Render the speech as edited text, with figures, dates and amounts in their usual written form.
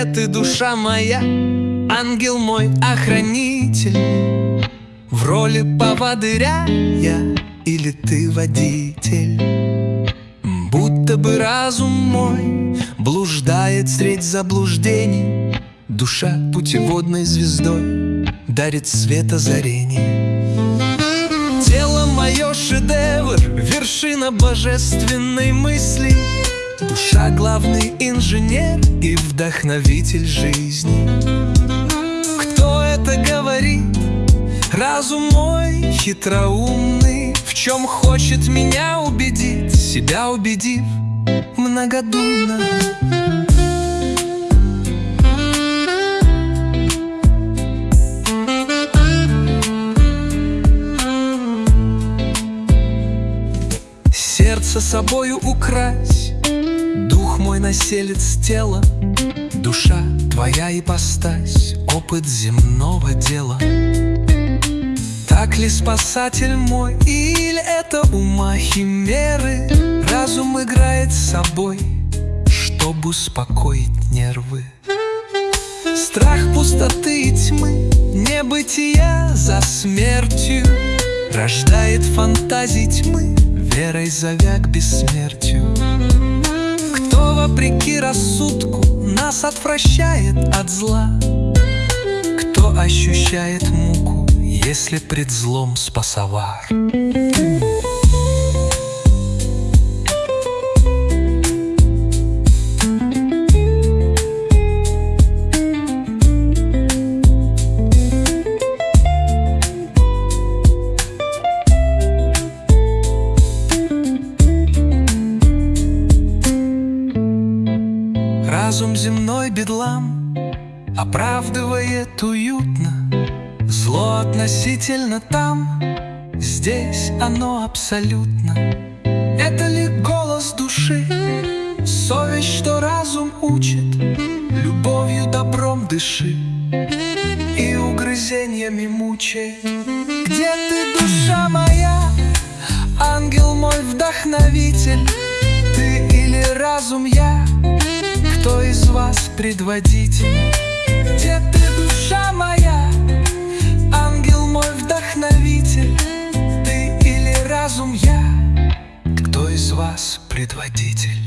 ты, душа моя, ангел мой охранитель? В роли поводыря я или ты водитель? Будто бы разум мой блуждает средь заблуждений, душа путеводной звездой дарит свет озарений. Тело мое шедевр, вершина божественной мысли, душа главный инженер и вдохновитель жизни. Кто это говорит? Разум мой хитроумный, в чем хочет меня убедить, себя убедив многодумно. Сердце собою укрась, дух мой населец тела, душа твоя ипостась, опыт земного дела. Так ли спасатель мой, или это ума химеры? Разум играет с собой, чтобы успокоить нервы. Страх пустоты и тьмы, небытия за смертью рождает фантазии тьмы, верой зовя к бессмертию. Кто вопреки рассудку нас отвращает от зла? Кто ощущает муку, если пред злом спасовар? Разум земной бедлам оправдывает уютно зло относительно там, здесь оно абсолютно. Это ли голос души, совесть, что разум учит? Любовью, добром дыши и угрызениями мучай. Где ты, душа моя, ангел мой вдохновитель? Ты или разум я? Кто из вас предводитель? Где ты, душа моя, ангел мой вдохновитель? Ты или разум я? Кто из вас предводитель?